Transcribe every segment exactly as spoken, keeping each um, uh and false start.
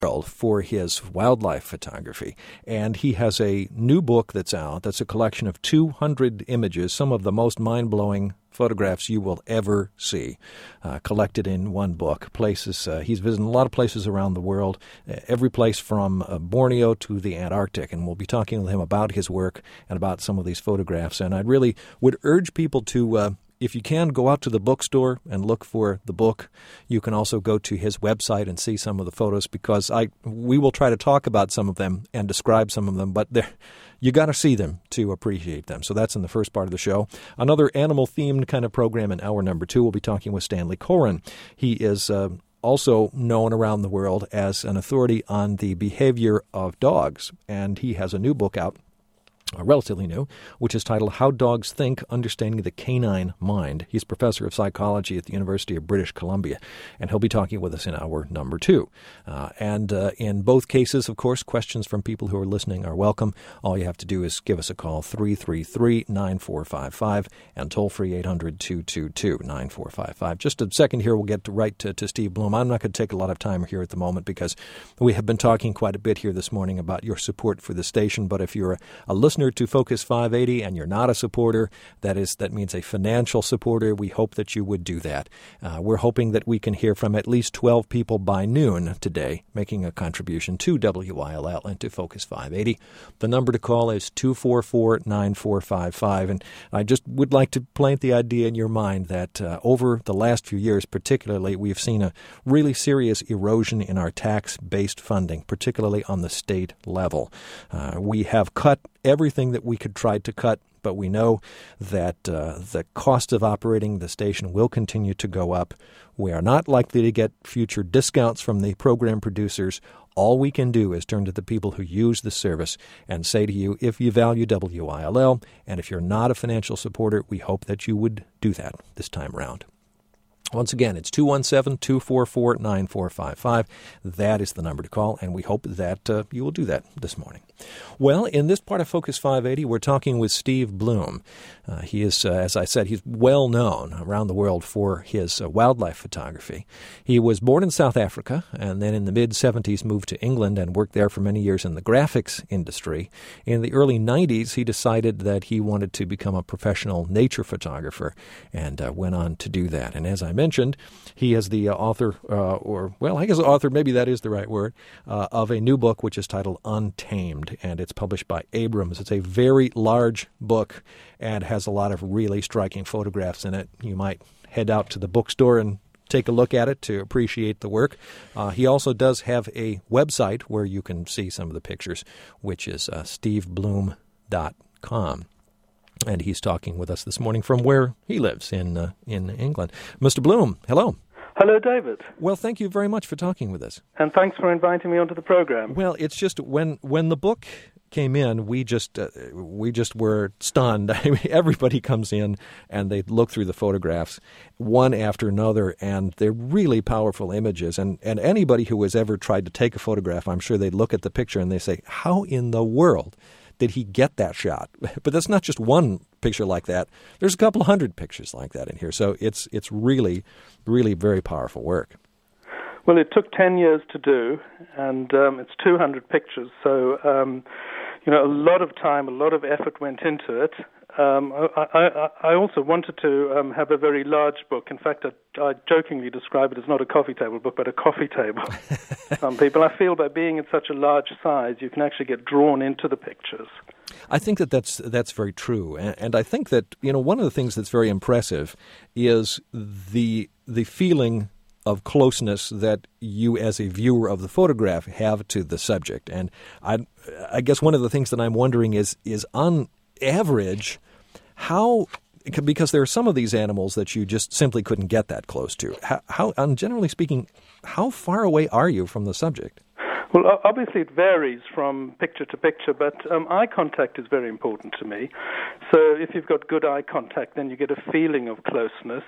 world for his wildlife photography. And he has a new book that's out that's a collection of two hundred images, some of the most mind-blowing photographs you will ever see, uh, collected in one book. Places uh, he's visited a lot of places around the world, uh, every place from uh, Borneo to the Antarctic, and we'll be talking with him about his work and about some of these photographs. And I really would urge people to, uh, if you can, go out to the bookstore and look for the book. You can also go to his website and see some of the photos, because I we will try to talk about some of them and describe some of them, but they're you got to see them to appreciate them. So that's in the first part of the show. Another animal-themed kind of program in hour number two, we'll be talking with Stanley Coren. He is uh, also known around the world as an authority on the behavior of dogs, and he has a new book out, Uh, relatively new, which is titled How Dogs Think, Understanding the Canine Mind. He's professor of psychology at the University of British Columbia, and he'll be talking with us in hour number two. Uh, and uh, in both cases, of course, questions from people who are listening are welcome. All you have to do is give us a call, three three three, nine four five five, and toll-free eight hundred, two two two, nine four five five. Just a second here, we'll get to right to, to Steve Blum. I'm not going to take a lot of time here at the moment, because we have been talking quite a bit here this morning about your support for the station. But if you're a, a listener to Focus five eighty and you're not a supporter, that is that means a financial supporter, we hope that you would do that. Uh, we're hoping that we can hear from at least twelve people by noon today making a contribution to W I L L and to Focus five eighty. The number to call is two four four, nine four five five, and I just would like to plant the idea in your mind that uh, over the last few years particularly, we've seen a really serious erosion in our tax-based funding, particularly on the state level. Uh, we have cut everything that we could try to cut, but we know that uh, the cost of operating the station will continue to go up. We are not likely to get future discounts from the program producers. All we can do is turn to the people who use the service and say to you, if you value W I L L, and if you're not a financial supporter, we hope that you would do that this time around. Once again, it's two one seven, two four four, nine four five five. That is the number to call, and we hope that uh, you will do that this morning. Well, in this part of Focus five eighty, we're talking with Steve Blum. Uh, he is, uh, as I said, he's well known around the world for his uh, wildlife photography. He was born in South Africa, and then in the mid-seventies moved to England and worked there for many years in the graphics industry. In the early nineties, he decided that he wanted to become a professional nature photographer, and uh, went on to do that. And as I mentioned, he is the uh, author, uh, or, well, I guess author, maybe that is the right word, uh, of a new book which is titled Untamed, and it's published by Abrams. It's a very large book and has a lot of really striking photographs in it. You might head out to the bookstore and take a look at it to appreciate the work. Uh, he also does have a website where you can see some of the pictures, which is uh, steve blum dot com. And he's talking with us this morning from where he lives in uh, in England. Mister Blum, hello. Hello, David. Well, thank you very much for talking with us. And thanks for inviting me onto the program. Well, it's just when when the book came in, we just uh, we just were stunned. I mean, everybody comes in and they look through the photographs one after another, and they're really powerful images. And, and anybody who has ever tried to take a photograph, I'm sure they look at the picture and they say, how in the world did he get that shot? But that's not just one picture like that. There's a couple hundred pictures like that in here. So it's it's really, really very powerful work. Well, it took ten years to do, and um, it's two hundred pictures. So, um, you know, a lot of time, a lot of effort went into it. Um, I, I, I also wanted to um, have a very large book. In fact, I, I jokingly describe it as not a coffee table book, but a coffee table. Some people, I feel by being in such a large size, you can actually get drawn into the pictures. I think that that's, that's very true. And, and I think that, you know, one of the things that's very impressive is the the feeling of closeness that you as a viewer of the photograph have to the subject. And I, I guess one of the things that I'm wondering is, is on average, how, because there are some of these animals that you just simply couldn't get that close to. How, how and generally speaking, how far away are you from the subject? Well, obviously it varies from picture to picture, but um, eye contact is very important to me. So if you've got good eye contact, then you get a feeling of closeness.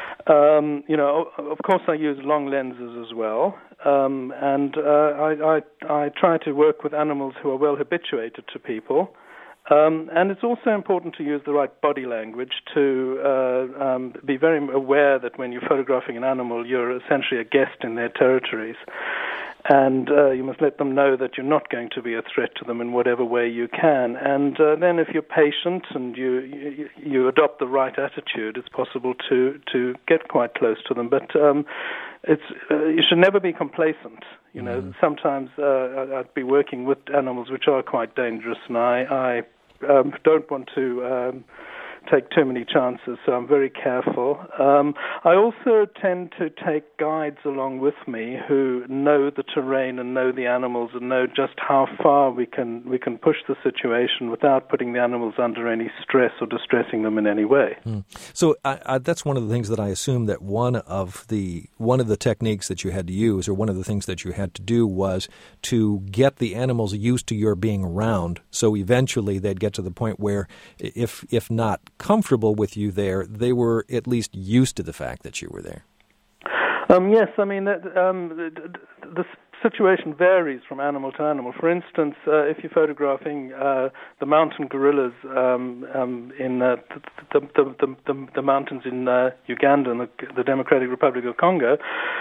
Um, you know, of course I use long lenses as well, um, and uh, I, I, I try to work with animals who are well habituated to people. Um, and it's also important to use the right body language to uh, um, be very aware that when you're photographing an animal, you're essentially a guest in their territories. and uh, you must let them know that you're not going to be a threat to them in whatever way you can. And uh, then if you're patient and you, you you adopt the right attitude, it's possible to, to get quite close to them. But um, it's uh, you should never be complacent. You know, mm. sometimes uh, I'd be working with animals which are quite dangerous, and I, I um, don't want to um, take too many chances, so I'm very careful. Um, I also tend to take guides along with me who know the terrain and know the animals and know just how far we can we can push the situation without putting the animals under any stress or distressing them in any way. Mm. So I, I, that's one of the things that I assume that one of the one of the techniques that you had to use, or one of the things that you had to do, was to get the animals used to your being around. So eventually they'd get to the point where, if if not comfortable with you there, they were at least used to the fact that you were there. Um, yes, I mean, um, the, the situation varies from animal to animal. For instance, uh, if you're photographing uh, the mountain gorillas um, um, in uh, the, the, the, the, the mountains in uh, Uganda and the, the Democratic Republic of Congo,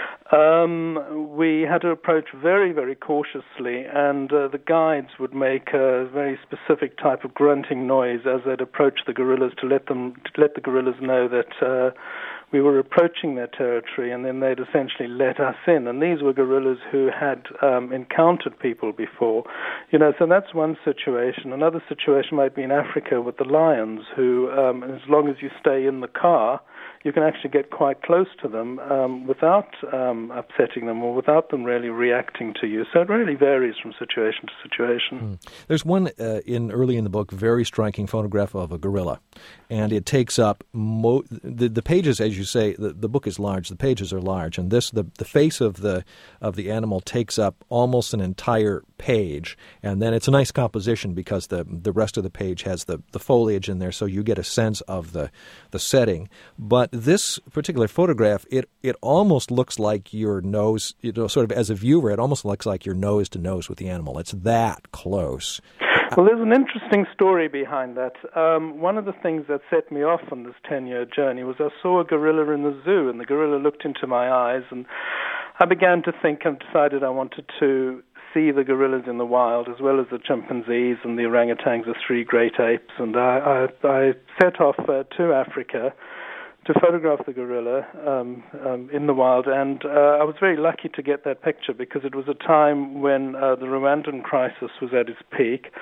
um, we had to approach very, very cautiously, and uh, the guides would make a very specific type of grunting noise as they'd approach the gorillas to let them to let the gorillas know that uh, we were approaching their territory, and then they'd essentially let us in. And these were gorillas who had um, encountered people before. You know, so that's one situation. Another situation might be in Africa with the lions, who, um, as long as you stay in the car, you can actually get quite close to them um, without um, upsetting them or without them really reacting to you. So it really varies from situation to situation. Mm. There's one uh, in early in the book, very striking photograph of a gorilla, and it takes up mo- the the pages, as you say. The, the book is large. The pages are large, and this the the face of the of the animal takes up almost an entire page, and then it's a nice composition because the the rest of the page has the, the foliage in there, so you get a sense of the the setting. But this particular photograph, it it almost looks like your nose, you know, sort of as a viewer, it almost looks like you're nose to nose with the animal. It's that close. Well, there's an interesting story behind that. Um, one of the things that set me off on this ten-year journey was I saw a gorilla in the zoo, and the gorilla looked into my eyes, and I began to think and decided I wanted to see the gorillas in the wild, as well as the chimpanzees and the orangutans, the three great apes. And I, I, I set off uh, to Africa to photograph the gorilla um, um, in the wild, and uh, I was very lucky to get that picture because it was a time when uh, the Rwandan crisis was at its peak,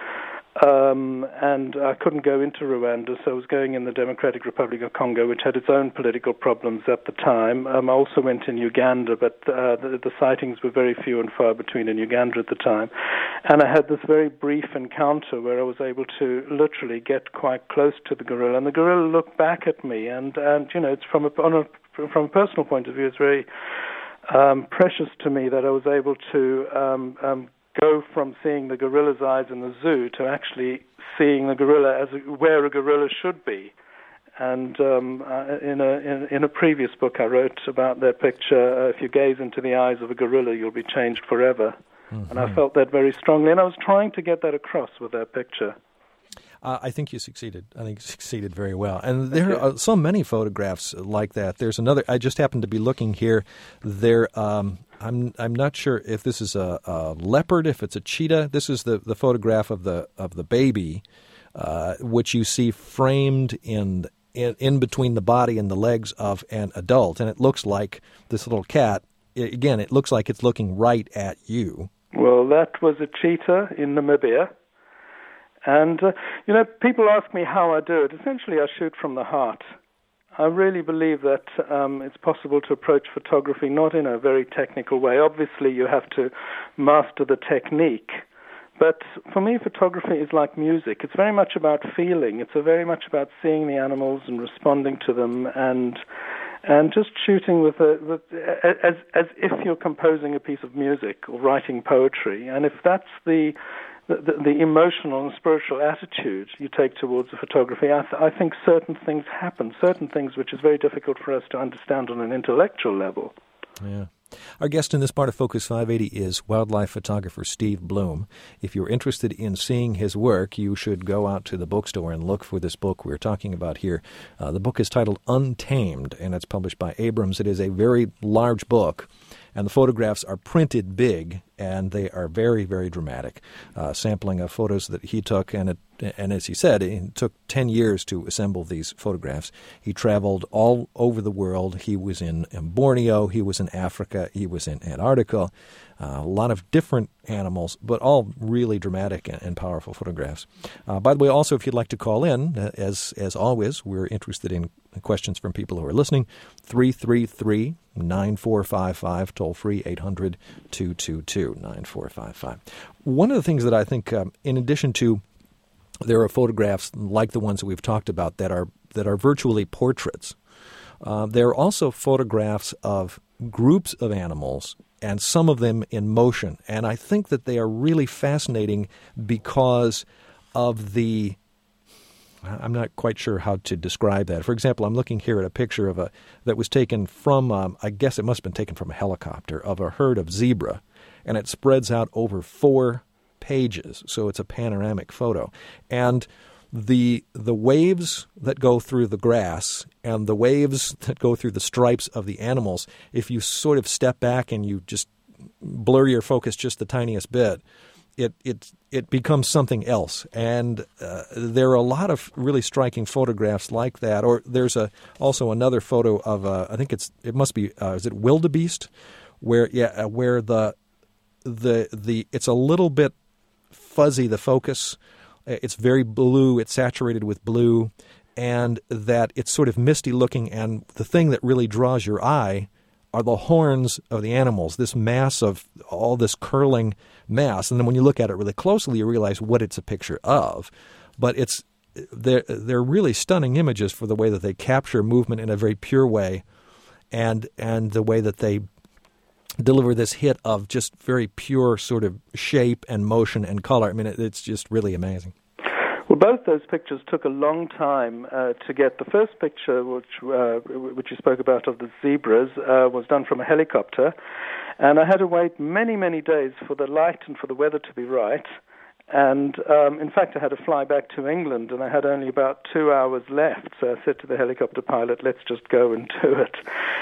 um, and I couldn't go into Rwanda, so I was going in the Democratic Republic of Congo, which had its own political problems at the time. Um, I also went in Uganda, but uh, the, the sightings were very few and far between in Uganda at the time. And I had this very brief encounter where I was able to literally get quite close to the gorilla, and the gorilla looked back at me, and, and you know, it's from a, on a, from a personal point of view, it's very um, precious to me that I was able to um, um, go from seeing the gorilla's eyes in the zoo to actually seeing the gorilla as a, where a gorilla should be. And um, uh, in, a, in, in a previous book I wrote about that picture, uh, if you gaze into the eyes of a gorilla, you'll be changed forever. Mm-hmm. And I felt that very strongly, and I was trying to get that across with that picture. Uh, I think you succeeded. I think you succeeded very well. And there are so many photographs like that. There's another. I just happened to be looking here. There, um, I'm I'm not sure if this is a, a leopard, if it's a cheetah. This is the, the photograph of the of the baby, uh, which you see framed in, in in between the body and the legs of an adult, and it looks like this little cat. Again, it looks like it's looking right at you. Well, that was a cheetah in Namibia. And, uh, you know, people ask me how I do it. Essentially, I shoot from the heart. I really believe that um, it's possible to approach photography not in a very technical way. Obviously, you have to master the technique. But for me, photography is like music. It's very much about feeling. It's very much about seeing the animals and responding to them, and and just shooting with a with, as as if you're composing a piece of music or writing poetry. And if that's the the, the emotional and spiritual attitude you take towards the photography, I, th- I think certain things happen, certain things which is very difficult for us to understand on an intellectual level. Yeah. Our guest in this part of Focus five eighty is wildlife photographer Steve Bloom. If you're interested in seeing his work, you should go out to the bookstore and look for this book we're talking about here. Uh, the book is titled Untamed, and it's published by Abrams. It is a very large book, and the photographs are printed big, and they are very, very dramatic. Uh, sampling of photos that he took, and it, and as he said, it took ten years to assemble these photographs. He traveled all over the world. He was in, in Borneo, he was in Africa, he was in Antarctica, uh, a lot of different animals, but all really dramatic and, and powerful photographs. Uh, by the way, also, if you'd like to call in, uh, as as always, we're interested in questions from people who are listening. three three three, nine four five five, toll free, eight hundred, two two two, nine four five five. One of the things that I think, um, in addition to, there are photographs like the ones that we've talked about that are that are virtually portraits. Uh, there are also photographs of groups of animals, and some of them in motion. And I think that they are really fascinating because of the, I'm not quite sure how to describe that. For example, I'm looking here at a picture of a that was taken from, um, I guess it must have been taken from a helicopter, of a herd of zebra, and it spreads out over four pages, so it's a panoramic photo. And the the waves that go through the grass and the waves that go through the stripes of the animals, if you sort of step back and you just blur your focus just the tiniest bit, it it it becomes something else. And uh, there are a lot of really striking photographs like that. Or there's a also another photo of uh, I think it's it must be uh, is it wildebeest, where yeah where the the the it's a little bit fuzzy, the focus. It's very blue. It's saturated with blue, and that it's sort of misty looking. And the thing that really draws your eye are the horns of the animals, this mass of all this curling mass. And then when you look at it really closely, you realize what it's a picture of. But it's they're, they're really stunning images for the way that they capture movement in a very pure way, and and the way that they deliver this hit of just very pure sort of shape and motion and color. I mean, it, it's just really amazing. Well, both those pictures took a long time uh, to get. The first picture, which uh, which you spoke about of the zebras, uh, was done from a helicopter, and I had to wait many, many days for the light and for the weather to be right. And, um, in fact, I had to fly back to England, and I had only about two hours left. So I said to the helicopter pilot, let's just go and do it.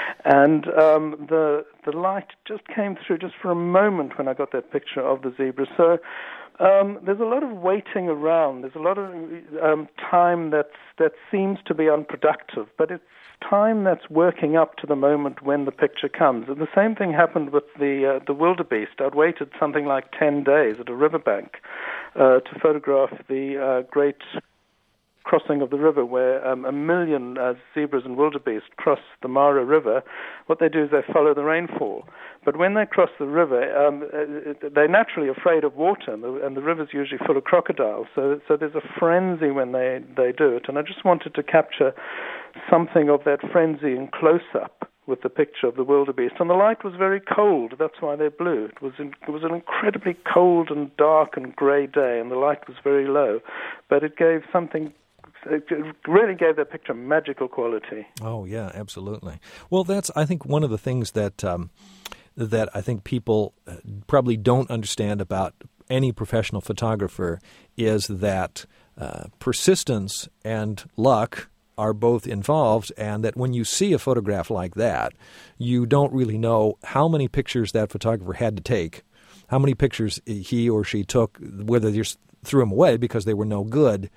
And um, the the light just came through just for a moment when I got that picture of the zebra. So um, there's a lot of waiting around. There's a lot of um, time that's, that seems to be unproductive, but it's time that's working up to the moment when the picture comes. And the same thing happened with the uh, the wildebeest. I'd waited something like ten days at a riverbank uh, to photograph the uh, great crossing of the river where um, a million uh, zebras and wildebeest cross the Mara River. What they do is they follow the rainfall. But when they cross the river, um, they're naturally afraid of water, and the, and the river's usually full of crocodiles. So, so there's a frenzy when they, they do it. And I just wanted to capture something of that frenzy in close-up with the picture of the wildebeest. And the light was very cold. That's why they're blue. It was in, it was an incredibly cold and dark and grey day, and the light was very low. But it gave something... It really gave that picture magical quality. Oh, yeah, absolutely. Well, that's, I think, one of the things that um, that I think people probably don't understand about any professional photographer is that uh, persistence and luck are both involved, and that when you see a photograph like that, you don't really know how many pictures that photographer had to take, how many pictures he or she took, whether they just threw them away because they were no good,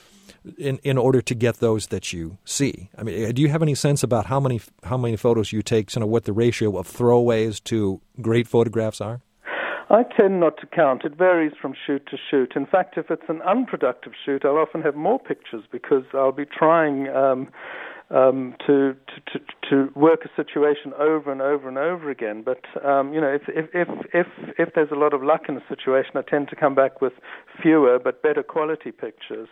in in order to get those that you see. I mean, do you have any sense about how many how many photos you take, you know, what the ratio of throwaways to great photographs are? I tend not to count. It varies from shoot to shoot. In fact, if it's an unproductive shoot, I'll often have more pictures because I'll be trying um, um, to, to to to work a situation over and over and over again. But um, you know, if if if if if there's a lot of luck in a situation, I tend to come back with fewer but better quality pictures.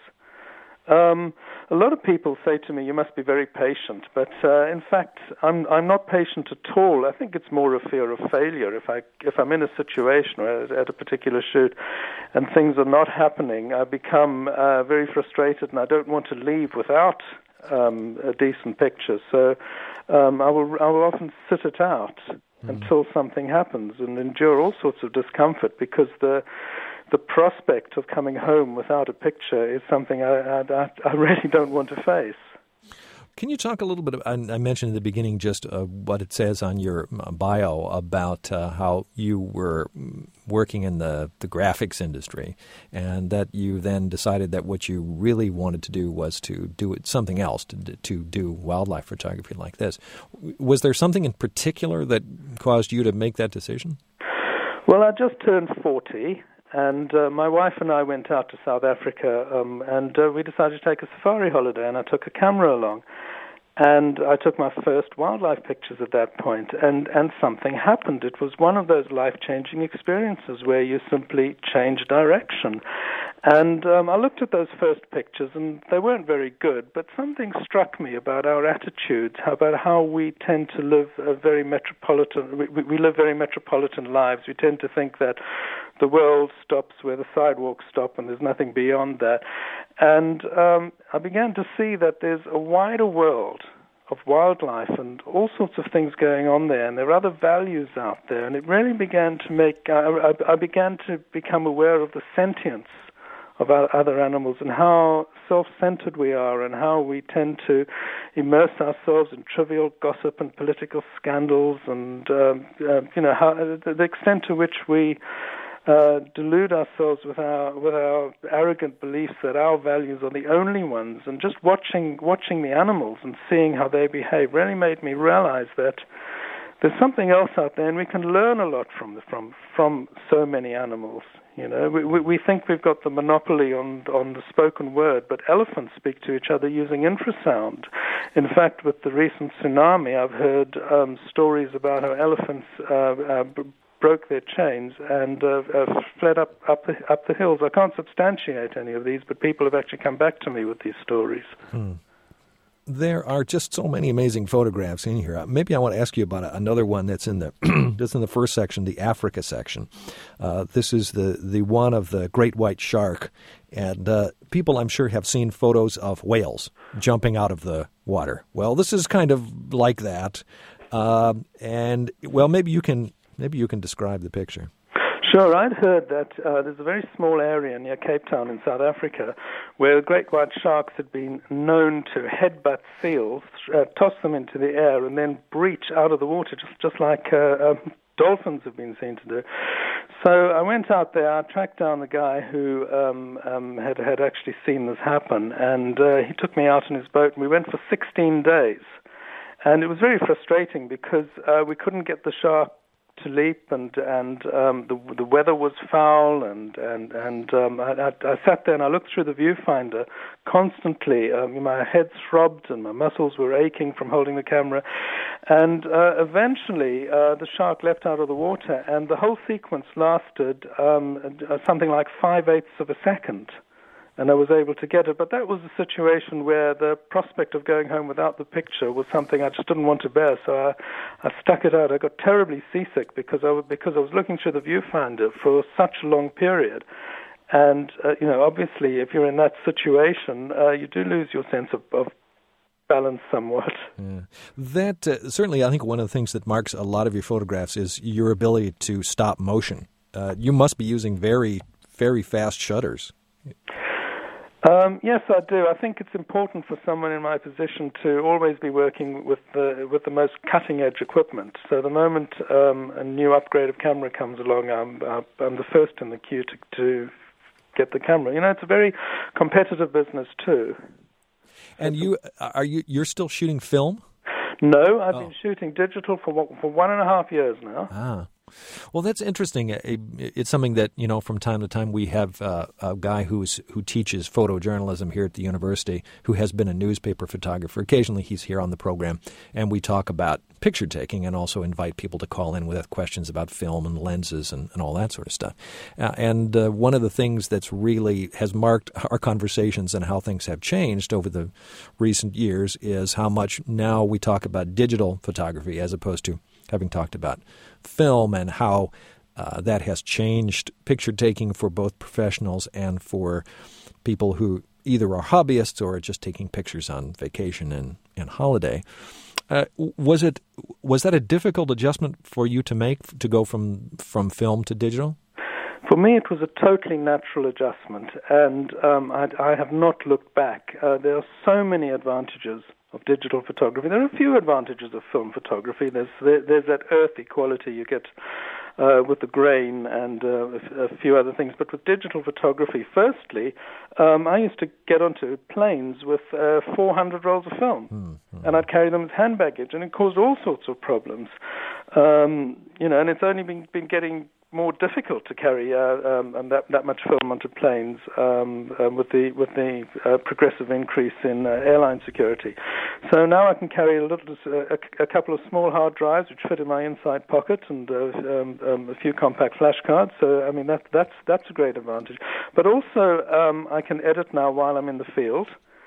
Um, a lot of people say to me, you must be very patient, but uh, in fact, I'm I'm not patient at all. I think it's more a fear of failure. If I if I'm in a situation or at a particular shoot and things are not happening, I become uh, very frustrated, and I don't want to leave without um, a decent picture. So um, I will I will often sit it out mm. until something happens and endure all sorts of discomfort, because the The prospect of coming home without a picture is something I, I, I really don't want to face. Can you talk a little bit, I mentioned in the beginning just uh, what it says on your bio about uh, how you were working in the, the graphics industry and that you then decided that what you really wanted to do was to do it, something else, to, to do wildlife photography like this. Was there something in particular that caused you to make that decision? Well, I just turned forty. And uh, my wife and I went out to South Africa, um, and uh, we decided to take a safari holiday, and I took a camera along. And I took my first wildlife pictures at that point, and, and something happened. It was one of those life-changing experiences where you simply change direction. And um, I looked at those first pictures, and they weren't very good, but something struck me about our attitudes, about how we tend to live a very metropolitan, we, we live very metropolitan lives. We tend to think that the world stops where the sidewalks stop, and there's nothing beyond that. And um, I began to see that there's a wider world of wildlife and all sorts of things going on there, and there are other values out there. And it really began to make, I, I, I began to become aware of the sentience of our other animals and how self-centered we are and how we tend to immerse ourselves in trivial gossip and political scandals and, um, uh, you know, how, the, the extent to which we Uh, delude ourselves with our with our arrogant beliefs that our values are the only ones, and just watching watching the animals and seeing how they behave really made me realize that there's something else out there, and we can learn a lot from the, from from so many animals. You know, we, we we think we've got the monopoly on on the spoken word, but elephants speak to each other using infrasound. In fact, with the recent tsunami, I've heard um, stories about how elephants Uh, uh, broke their chains and uh, uh, fled up up the, up the hills. I can't substantiate any of these, but people have actually come back to me with these stories. Hmm. There are just so many amazing photographs in here. Maybe I want to ask you about another one that's in the that's in the first section, the Africa section. Uh, this is the, the one of the great white shark, and uh, people I'm sure have seen photos of whales jumping out of the water. Well, this is kind of like that, uh, and well, maybe you can. Maybe you can describe the picture. Sure. I'd heard that uh, there's a very small area near Cape Town in South Africa where great white sharks had been known to headbutt seals, uh, toss them into the air, and then breach out of the water, just, just like uh, um, dolphins have been seen to do. So I went out there, I tracked down the guy who um, um, had, had actually seen this happen, and uh, he took me out in his boat, and we went for sixteen days. And it was very frustrating because uh, we couldn't get the shark to leap, and and um, the the weather was foul, and and and um, I, I, I sat there and I looked through the viewfinder constantly. Um, my head throbbed and my muscles were aching from holding the camera, and uh, eventually uh, the shark leapt out of the water, and the whole sequence lasted um, something like five eighths of a second. And I was able to get it. But that was a situation where the prospect of going home without the picture was something I just didn't want to bear. So I, I stuck it out. I got terribly seasick because I, was, because I was looking through the viewfinder for such a long period. And, uh, you know, obviously, if you're in that situation, uh, you do lose your sense of, of balance somewhat. Yeah. That, uh, certainly, I think one of the things that marks a lot of your photographs is your ability to stop motion. Uh, you must be using very, very fast shutters. Um, yes, I do. I think it's important for someone in my position to always be working with the with the most cutting-edge equipment. So the moment um, a new upgraded camera comes along, I'm, I'm the first in the queue to, to get the camera. You know, it's a very competitive business too. And you are you you're still shooting film? No, I've oh. been shooting digital for for one and a half years now. Ah. Well, that's interesting. It's something that, you know, from time to time we have uh, a guy who's who teaches photojournalism here at the university who has been a newspaper photographer. Occasionally he's here on the program, and we talk about picture taking and also invite people to call in with questions about film and lenses and, and all that sort of stuff. Uh, and uh, one of the things that's really has marked our conversations and how things have changed over the recent years is how much now we talk about digital photography as opposed to having talked about film and how uh, that has changed picture taking for both professionals and for people who either are hobbyists or are just taking pictures on vacation and, and holiday. Uh, was it was that a difficult adjustment for you to make to go from from film to digital? For me, it was a totally natural adjustment, and um, I, I have not looked back. Uh, there are so many advantages of digital photography. There are a few advantages of film photography. There's there, there's that earthy quality you get uh, with the grain and uh, a, a few other things. But with digital photography, firstly, um, I used to get onto planes with uh, four hundred rolls of film, mm-hmm. and I'd carry them as hand baggage, and it caused all sorts of problems. Um, you know, and it's only been been getting more difficult to carry uh, um, and that, that much film onto planes um, um, with the with the uh, progressive increase in uh, airline security. So now I can carry a little, uh, a, a couple of small hard drives which fit in my inside pocket, and uh, um, um, a few compact flash cards. So I mean that that's that's a great advantage. But also um, I can edit now while I'm in the field.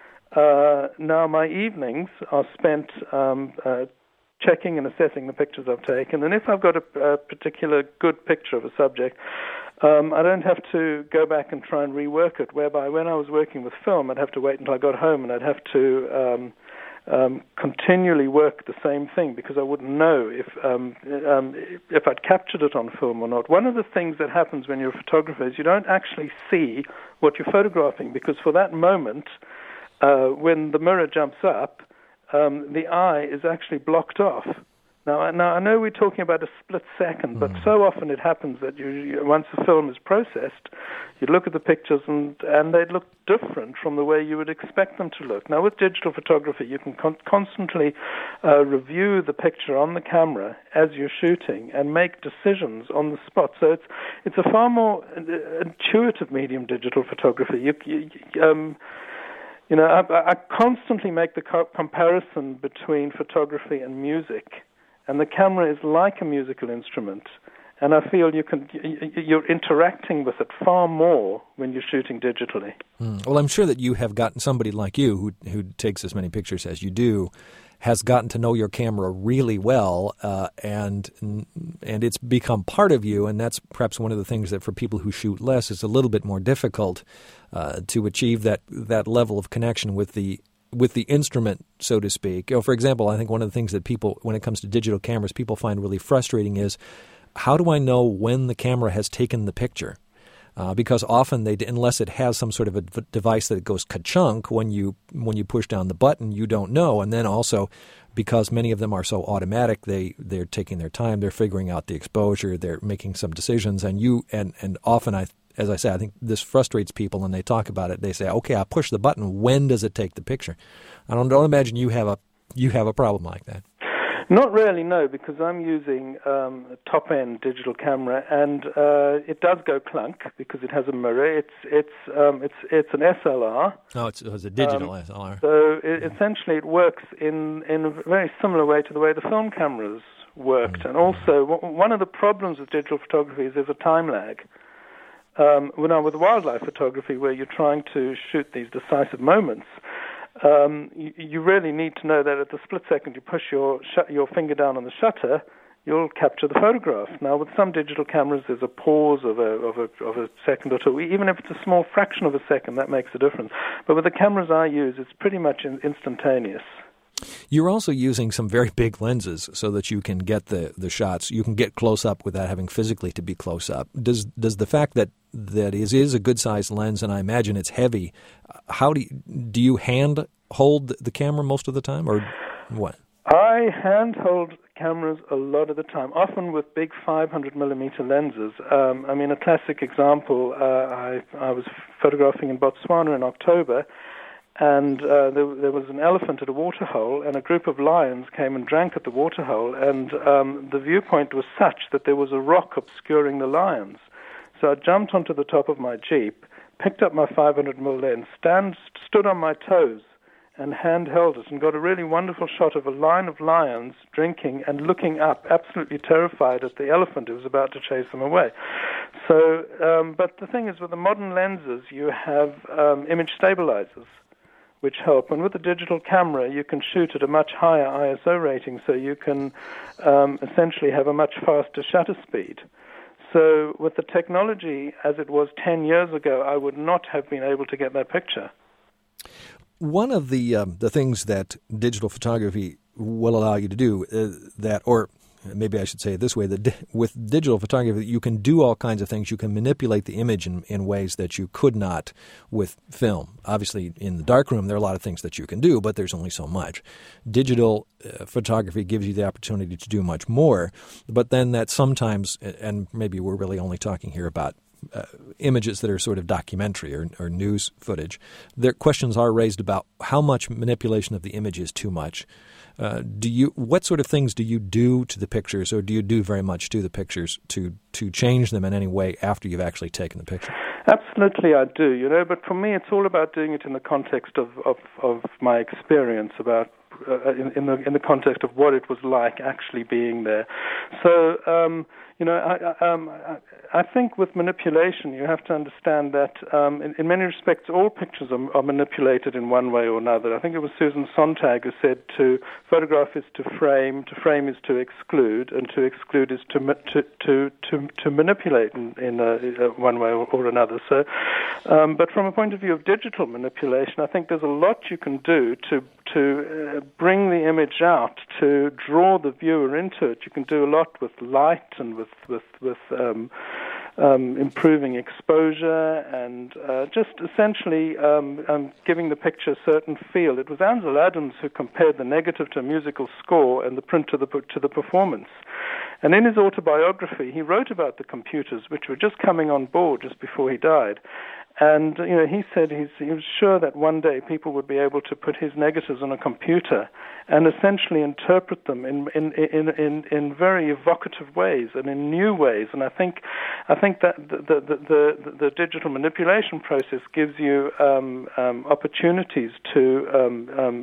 Uh, now my evenings are spent Um, uh, checking and assessing the pictures I've taken, and if I've got a, a particular good picture of a subject, um, I don't have to go back and try and rework it, whereby when I was working with film, I'd have to wait until I got home and I'd have to um, um, continually work the same thing because I wouldn't know if, um, um, if I'd captured it on film or not. One of the things that happens when you're a photographer is you don't actually see what you're photographing, because for that moment, uh, when the mirror jumps up, Um, the eye is actually blocked off. Now, now I know we're talking about a split second, but mm. so often it happens that you, you, once the film is processed, you look at the pictures and, and they look different from the way you would expect them to look. Now, with digital photography, you can con- constantly uh, review the picture on the camera as you're shooting and make decisions on the spot. So it's it's a far more intuitive medium, digital photography. You, you, um, You know, I, I constantly make the co- comparison between photography and music, and the camera is like a musical instrument, and I feel you can you're interacting with it far more when you're shooting digitally. Mm. Well, I'm sure that you have gotten somebody like you who who takes as many pictures as you do, has gotten to know your camera really well, uh, and and it's become part of you, and that's perhaps one of the things that for people who shoot less is a little bit more difficult uh, to achieve that that level of connection with the with the instrument, so to speak. You know, for example, I think one of the things that people, when it comes to digital cameras, people find really frustrating is, how do I know when the camera has taken the picture? Uh, because often they, unless it has some sort of a v- device that goes ka-chunk when you when you push down the button, you don't know. And then also, because many of them are so automatic, they they're taking their time, they're figuring out the exposure, they're making some decisions, and you and and often I. As I say, I think this frustrates people when they talk about it. They say, "Okay, I push the button. When does it take the picture?" I don't, don't imagine you have a you have a problem like that. Not really, no, because I'm using um, a top-end digital camera, and uh, it does go clunk because it has a mirror. It's it's um, it's it's an S L R. Oh, it's, it's a digital um, S L R. So it, essentially, it works in in a very similar way to the way the film cameras worked. Mm-hmm. And also, w- one of the problems with digital photography is there's a time lag. Um, when I'm with wildlife photography, where you're trying to shoot these decisive moments, um, you, you really need to know that at the split second you push your sh- your finger down on the shutter, you'll capture the photograph. Now, with some digital cameras, there's a pause of a of a of a second or two. Even if it's a small fraction of a second, that makes a difference. But with the cameras I use, it's pretty much in- instantaneous. You're also using some very big lenses so that you can get the, the shots. You can get close up without having physically to be close up. Does does the fact that that is is a good sized lens, and I imagine it's heavy, how do you, do you hand hold the camera most of the time, or what? I hand hold cameras a lot of the time, often with big five hundred millimeter lenses. Um, I mean, a classic example, uh, I I was photographing in Botswana in October. And uh, there, there was an elephant at a waterhole, and a group of lions came and drank at the waterhole, and um, the viewpoint was such that there was a rock obscuring the lions. So I jumped onto the top of my Jeep, picked up my five hundred millimeter lens, stand, stood on my toes, and hand-held it, and got a really wonderful shot of a line of lions drinking and looking up, absolutely terrified at the elephant who was about to chase them away. So, um, but the thing is, with the modern lenses, you have um, image stabilizers, which help. And with a digital camera, you can shoot at a much higher I S O rating, so you can um, essentially have a much faster shutter speed. So with the technology as it was ten years ago, I would not have been able to get that picture. One of the um, the things that digital photography will allow you to do uh, that, or maybe I should say it this way, that di- with digital photography, you can do all kinds of things. You can manipulate the image in, in ways that you could not with film. Obviously, in the darkroom, there are a lot of things that you can do, but there's only so much. Digital uh, photography gives you the opportunity to do much more, but then that sometimes, and maybe we're really only talking here about Uh, images that are sort of documentary or, or news footage, there questions are raised about how much manipulation of the image is too much. Uh, do you? What sort of things do you do to the pictures, or do you do very much to the pictures to to change them in any way after you've actually taken the picture? Absolutely, I do. You know, but for me, it's all about doing it in the context of of, of my experience about. Uh, in, in the in the context of what it was like actually being there. So um, you know, I, um, I, I think with manipulation, you have to understand that um, in, in many respects, all pictures are, are manipulated in one way or another. I think it was Susan Sontag who said, "To photograph is to frame, to frame is to exclude, and to exclude is to to to to, to manipulate in, in a, one way or, or another." So, um, but from a point of view of digital manipulation, I think there's a lot you can do to to uh, bring the image out, to draw the viewer into it. You can do a lot with light and with with with um, um, improving exposure and uh, just essentially um, um, giving the picture a certain feel. It was Ansel Adams who compared the negative to a musical score and the print to the to the performance. And in his autobiography, he wrote about the computers, which were just coming on board just before he died. And, you know, he said he's, he was sure that one day people would be able to put his negatives on a computer and essentially interpret them in in, in, in, in very evocative ways and in new ways. And I think I think that the the, the, the digital manipulation process gives you um, um, opportunities to um, um,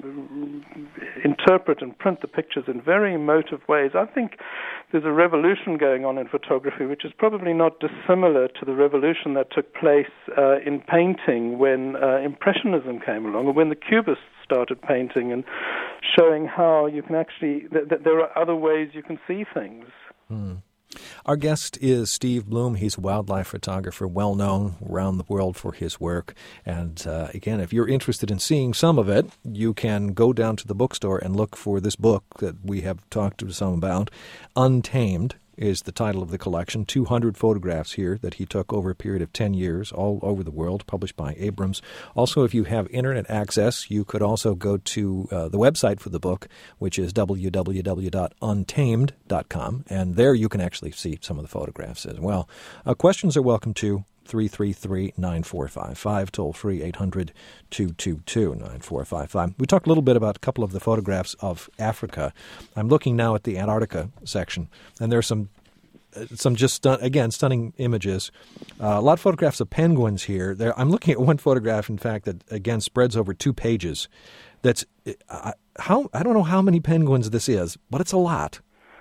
interpret and print the pictures in very emotive ways. I think there's a revolution going on in photography which is probably not dissimilar to the revolution that took place uh, in painting when uh, Impressionism came along, or when the Cubists started painting and showing how you can actually, th- th- there are other ways you can see things. Hmm. Our guest is Steve Bloom. He's a wildlife photographer, well known around the world for his work. And uh, again, if you're interested in seeing some of it, you can go down to the bookstore and look for this book that we have talked to some about. Untamed is the title of the collection. two hundred photographs here that he took over a period of ten years all over the world, published by Abrams. Also, if you have Internet access, you could also go to uh, the website for the book, which is w w w dot untamed dot com, and there you can actually see some of the photographs as well. Uh, questions are welcome to three three three, nine four five five, toll free eight hundred, two two two, nine four five five. We talked a little bit about a couple of the photographs of Africa. I'm looking now at the Antarctica section, and there's some some just, stun- again, stunning images. Uh, a lot of photographs of penguins here. There, I'm looking at one photograph, in fact, that, again, spreads over two pages. That's uh, how I don't know how many penguins this is, but it's a lot.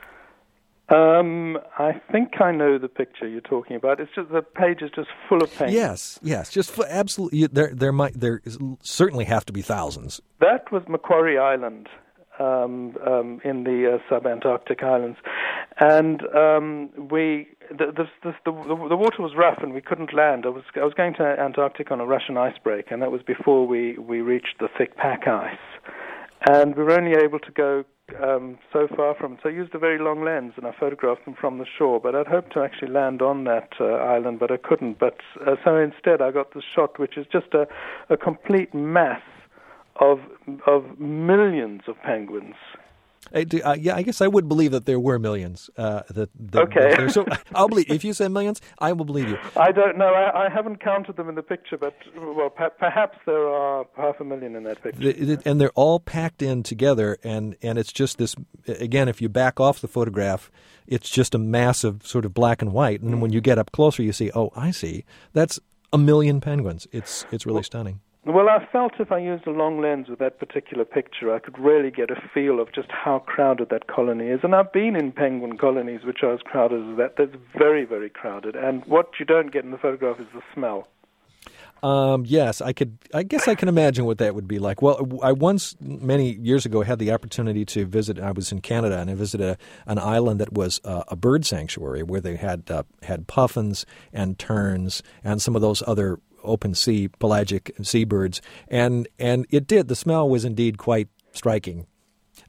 Um, I think I know the picture you're talking about. It's just the page is just full of penguins. Yes, yes, just full, absolutely. There, there might, there is, certainly have to be thousands. That was Macquarie Island um, um, in the uh, sub-Antarctic islands, and um, we the the, the the the water was rough and we couldn't land. I was I was going to Antarctic on a Russian icebreak, and that was before we we reached the thick pack ice, and we were only able to go Um, so far from it. So I used a very long lens and I photographed them from the shore, but I'd hoped to actually land on that uh, island, but I couldn't. But uh, so instead I got this shot, which is just a, a complete mass of of millions of penguins. I do, uh, yeah, I guess I would believe that there were millions. Uh, that, that okay. That so I'll believe if you say millions, I will believe you. I don't know. I, I haven't counted them in the picture, but well, per- perhaps there are half a million in that picture. The, the, and they're all packed in together, and, and it's just this. Again, if you back off the photograph, it's just a massive sort of black and white. And mm. when you get up closer, you see, oh, I see. That's a million penguins. It's it's really well, stunning. Well, I felt if I used a long lens with that particular picture, I could really get a feel of just how crowded that colony is. And I've been in penguin colonies which are as crowded as that. That's very, very crowded. And what you don't get in the photograph is the smell. Um, yes, I could. I guess I can imagine what that would be like. Well, I once, many years ago, had the opportunity to visit. I was in Canada, and I visited a, an island that was uh, a bird sanctuary where they had uh, had puffins and terns and some of those other open sea pelagic seabirds, and and it did. The smell was indeed quite striking.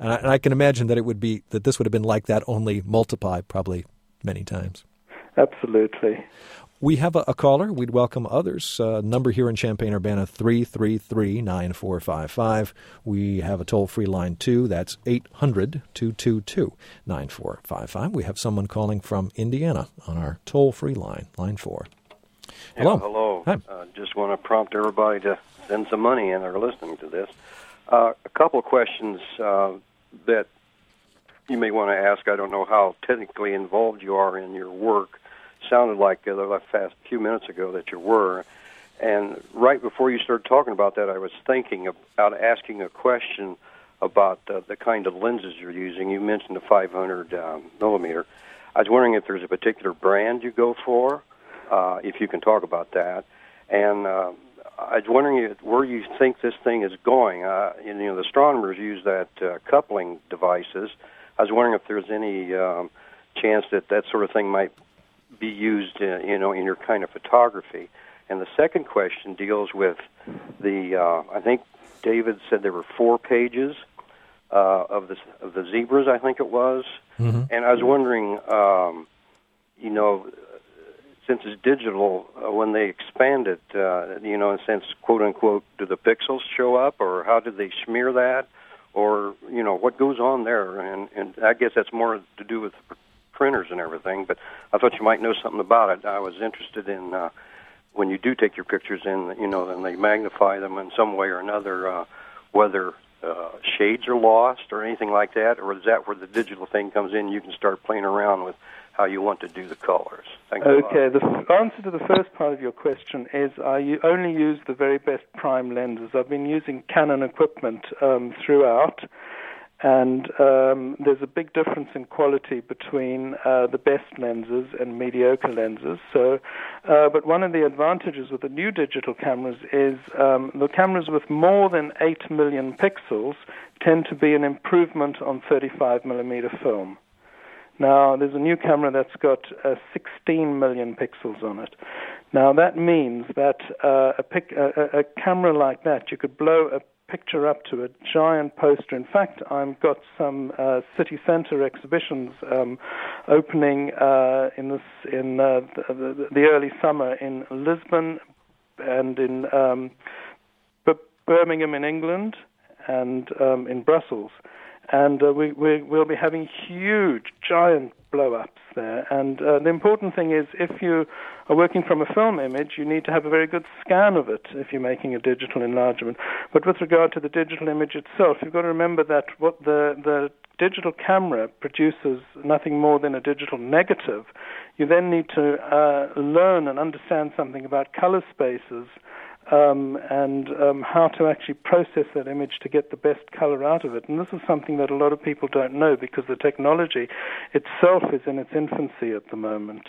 And I, and I can imagine that it would be that this would have been like that, only multiplied probably many times. Absolutely. We have a, a caller. We'd welcome others. Uh, number here in Champaign-Urbana, three three three, nine four five five. We have a toll-free line, too. That's eight hundred, two two two, nine four five five. We have someone calling from Indiana on our toll-free line, line four. Hello. Yeah, hello. Hi. Uh, just want to prompt everybody to send some money in or listening to this. Uh, a couple of questions uh, that you may want to ask. I don't know how technically involved you are in your work. Sounded like uh, the past few minutes ago that you were. And right before you started talking about that, I was thinking about asking a question about uh, the kind of lenses you're using. You mentioned the five hundred um, millimeter. I was wondering if there's a particular brand you go for, uh, if you can talk about that. And uh, I was wondering where you think this thing is going. Uh, you know, the astronomers use that uh, coupling devices. I was wondering if there's any um, chance that that sort of thing might be used, uh, you know, in your kind of photography. And the second question deals with the. Uh, I think David said there were four pages uh, of the of the zebras. I think it was, mm-hmm. And I was wondering, um, you know, since it's digital, uh, when they expand it, uh, you know, in a sense, quote unquote, do the pixels show up, or how did they smear that, or you know, what goes on there? And and I guess that's more to do with printers and everything, but I thought you might know something about it. I was interested in uh, when you do take your pictures in, you know, and they magnify them in some way or another, uh, whether uh, shades are lost or anything like that, or is that where the digital thing comes in? You can start playing around with how you want to do the colors. Thanks okay, the f- answer to the first part of your question is I u- only use the very best prime lenses. I've been using Canon equipment um, throughout. And um, there's a big difference in quality between uh, the best lenses and mediocre lenses. So, uh, but one of the advantages with the new digital cameras is um, the cameras with more than eight million pixels tend to be an improvement on thirty-five millimeter film. Now, there's a new camera that's got uh, sixteen million pixels on it. Now, that means that uh, a, pic- a, a camera like that, you could blow a picture up to a giant poster. In fact, I've got some uh, city center exhibitions um, opening uh, in this in uh, the, the, the early summer in Lisbon and in um, B- Birmingham in England and um, in Brussels. And uh, we, we, we'll be having huge, giant blow-ups there. And uh, the important thing is if you are working from a film image, you need to have a very good scan of it if you're making a digital enlargement. But with regard to the digital image itself, you've got to remember that what the, the digital camera produces nothing more than a digital negative. You then need to uh, learn and understand something about color spaces, Um, and um, how to actually process that image to get the best color out of it. And this is something that a lot of people don't know because the technology itself is in its infancy at the moment.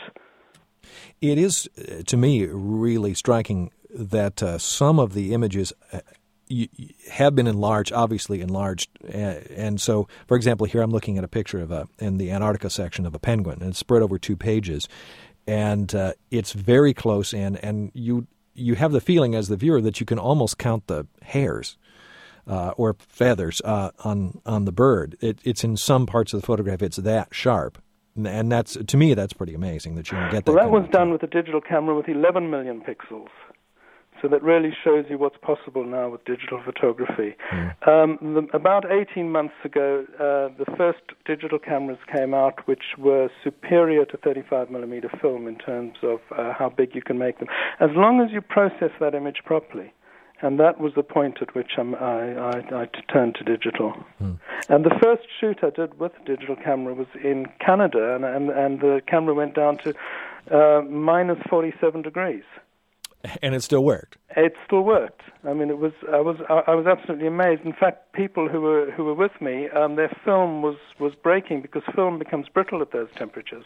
It is, to me, really striking that uh, some of the images uh, you, you have been enlarged, obviously enlarged. Uh, and so, for example, here I'm looking at a picture of a in the Antarctica section of a penguin, and it's spread over two pages. And uh, it's very close in, and you you have the feeling as the viewer that you can almost count the hairs uh, or feathers uh, on on the bird. It, it's in some parts of the photograph, it's that sharp. And that's, to me, that's pretty amazing that you can get that. Well, that was done with a digital camera with eleven million pixels. So that really shows you what's possible now with digital photography. Mm. Um, the, about eighteen months ago, uh, the first digital cameras came out which were superior to thirty-five millimeter film in terms of uh, how big you can make them, as long as you process that image properly. And that was the point at which um, I, I, I turned to digital. Mm. And the first shoot I did with a digital camera was in Canada, and, and, and the camera went down to uh, minus forty-seven degrees. And it still worked. It still worked. I mean, it was. I was. I was absolutely amazed. In fact, people who were who were with me, um, their film was, was breaking because film becomes brittle at those temperatures.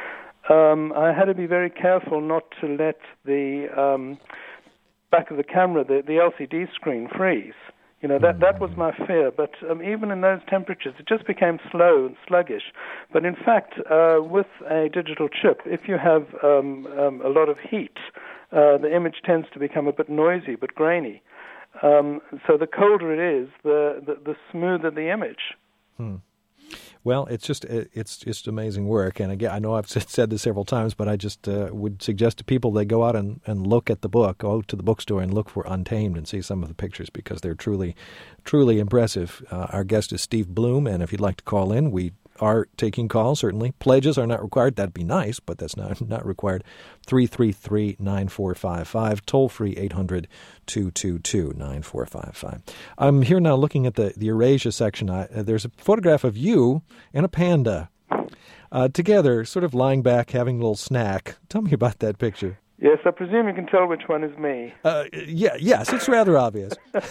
Um, I had to be very careful not to let the um, back of the camera, the, the L C D screen, freeze. You know, that, that was my fear. But um, even in those temperatures, it just became slow and sluggish. But in fact, uh, with a digital chip, if you have um, um, a lot of heat, uh, the image tends to become a bit noisy, a bit grainy. Um, so the colder it is, the, the, the smoother the image. Hmm. Well, it's just it's just amazing work, and again, I know I've said this several times, but I just uh, would suggest to people they go out and, and look at the book, go to the bookstore and look for Untamed and see some of the pictures because they're truly, truly impressive. Uh, our guest is Steve Blum, and if you'd like to call in, we are taking calls, certainly. Pledges are not required. That'd be nice, but that's not not required. three three three, nine four five five, toll-free eight hundred, two two two, nine four five five. I'm here now looking at the, the Eurasia section. I, uh, there's a photograph of you and a panda uh, together, sort of lying back, having a little snack. Tell me about that picture. Yes, I presume you can tell which one is me. Uh, yeah, yes, it's rather obvious.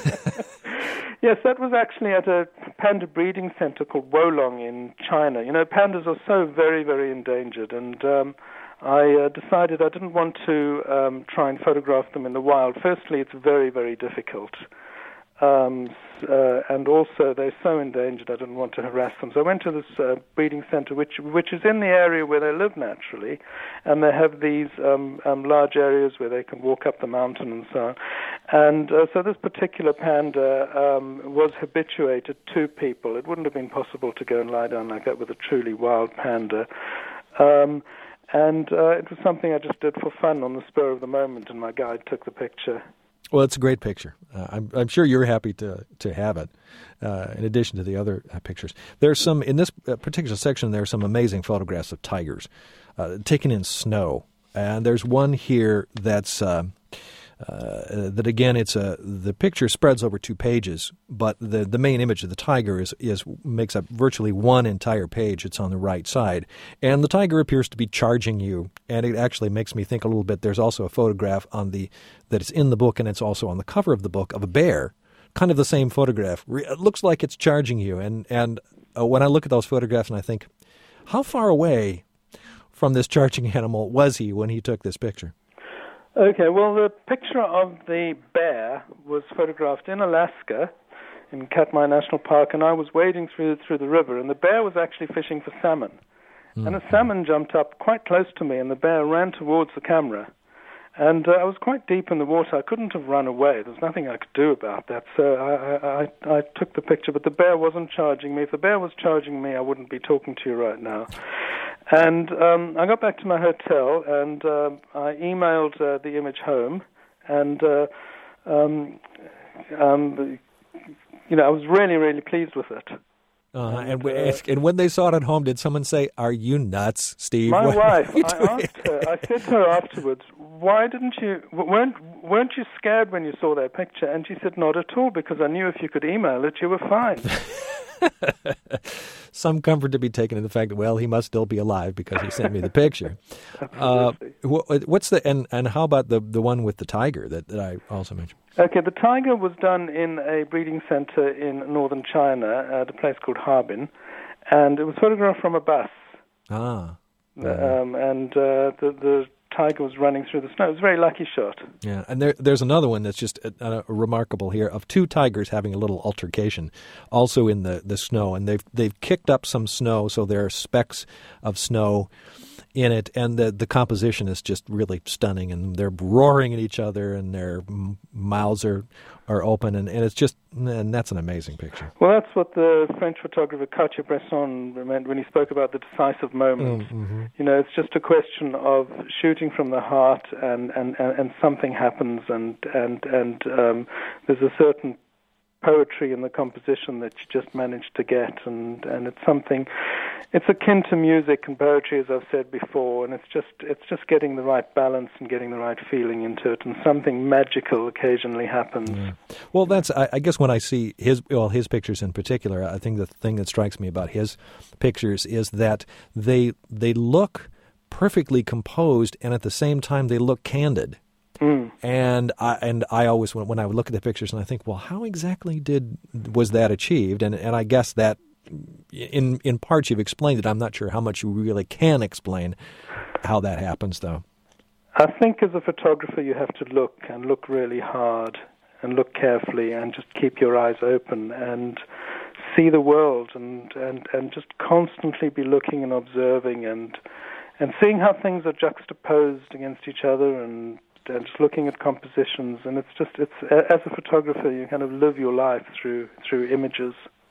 Yes, that was actually at a panda breeding center called Wolong in China. You know, pandas are so very, very endangered, and um, I uh, decided I didn't want to um, try and photograph them in the wild. Firstly, it's very, very difficult. Um, uh, and also, they're so endangered, I didn't want to harass them. So I went to this uh, breeding center, which which is in the area where they live naturally, and they have these um, um, large areas where they can walk up the mountain and so on. And uh, so this particular panda um, was habituated to people. It wouldn't have been possible to go and lie down like that with a truly wild panda. Um, and uh, it was something I just did for fun on the spur of the moment, and my guide took the picture. Well, it's a great picture. Uh, I'm, I'm sure you're happy to to have it. Uh, in addition to the other uh, pictures, there's some in this uh, particular section. There are some amazing photographs of tigers uh, taken in snow, and there's one here that's uh, uh, that again. It's a the picture spreads over two pages, but the the main image of the tiger is is makes up virtually one entire page. It's on the right side, and the tiger appears to be charging you. And it actually makes me think a little bit. There's also a photograph on the that is in the book, and it's also on the cover of the book, of a bear, kind of the same photograph. It looks like it's charging you. And, and uh, when I look at those photographs and I think, how far away from this charging animal was he when he took this picture? Okay, well, the picture of the bear was photographed in Alaska, in Katmai National Park, and I was wading through through the river, and the bear was actually fishing for salmon. Mm. And a salmon jumped up quite close to me, and the bear ran towards the camera. And uh, I was quite deep in the water. I couldn't have run away. There was nothing I could do about that. So I, I, I took the picture, but the bear wasn't charging me. If the bear was charging me, I wouldn't be talking to you right now. And um, I got back to my hotel, and uh, I emailed uh, the image home, and uh, um, um, you know, I was really, really pleased with it. Uh, and, uh, and when they saw it at home, did someone say, "Are you nuts, Steve?" My what wife, I asked her, I said to her afterwards, why didn't you, weren't, weren't you scared when you saw that picture? And she said, not at all, because I knew if you could email it, you were fine. Some comfort to be taken in the fact that, well, he must still be alive because he sent me the picture. Absolutely. Uh, what's the, and, and how about the, the one with the tiger that, that I also mentioned? Okay, the tiger was done in a breeding center in northern China at a place called Harbin, and it was photographed from a bus. Ah. Uh-huh. Um, and uh, the, the tiger was running through the snow. It was a very lucky shot. Yeah, and there, there's another one that's just uh, uh, remarkable here of two tigers having a little altercation, also in the, the snow, and they've they've kicked up some snow, so there are specks of snow in it, and the the composition is just really stunning, and they're roaring at each other, and their mouths are are open, and, and it's just, and that's an amazing picture. Well, that's what the French photographer Cartier-Bresson meant when he spoke about the decisive moment. Mm-hmm. You know, it's just a question of shooting from the heart, and, and, and, and something happens, and and and um, there's a certain poetry in the composition that you just manage to get, and, and it's something, it's akin to music and poetry, as I've said before, and it's just it's just getting the right balance and getting the right feeling into it, and something magical occasionally happens. Yeah. Well, that's, I, I guess when I see his, well, his pictures in particular, I think the thing that strikes me about his pictures is that they they look perfectly composed, and at the same time they look candid. Mm. And I and I always when, when I would look at the pictures and I think, well, how exactly did was that achieved? And and I guess that in in part you've explained it. I'm not sure how much you really can explain how that happens, though. I think as a photographer you have to look and look really hard and look carefully and just keep your eyes open and see the world and, and, and just constantly be looking and observing and and seeing how things are juxtaposed against each other and and just looking at compositions, and it's just, it's as a photographer, you kind of live your life through through images.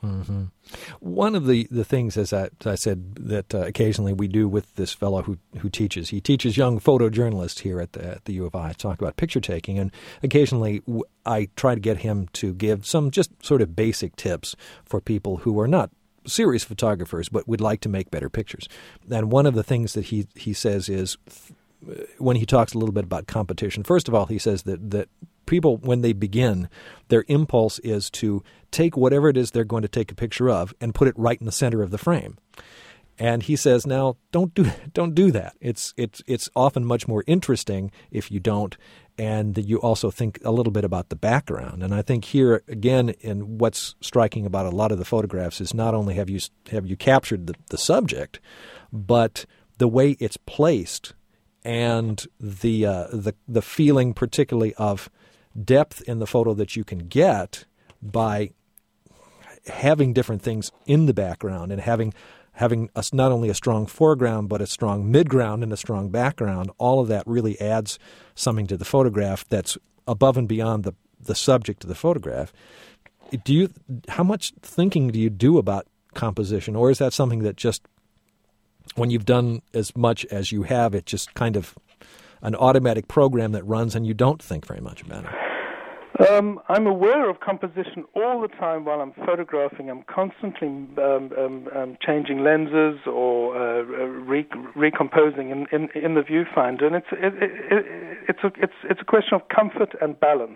Mm-hmm. One of the, the things, as I, as I said, that uh, occasionally we do with this fellow who who teaches, he teaches young photojournalists here at the, at the U of I, talk about picture taking, and occasionally w- I try to get him to give some just sort of basic tips for people who are not serious photographers but would like to make better pictures. And one of the things that he, he says is, when he talks a little bit about competition, first of all, he says that, that people, when they begin, their impulse is to take whatever it is they're going to take a picture of and put it right in the center of the frame. And he says, now, don't do don't do that. It's it's it's often much more interesting if you don't, and that you also think a little bit about the background. And I think here, again, in what's striking about a lot of the photographs is not only have you have you captured the, the subject, but the way it's placed and the uh, the the feeling particularly of depth in the photo that you can get by having different things in the background and having having a, not only a strong foreground but a strong midground and a strong background. All of that really adds something to the photograph that's above and beyond the, the subject of the photograph. Do you how much thinking do you do about composition, or is that something that just when you've done as much as you have, it just kind of an automatic program that runs and you don't think very much about it? Um, I'm aware of composition all the time while I'm photographing. I'm constantly um, um, um, changing lenses or uh, re- recomposing in, in, in the viewfinder, and it's it, it, it, it's a it's it's a question of comfort and balance.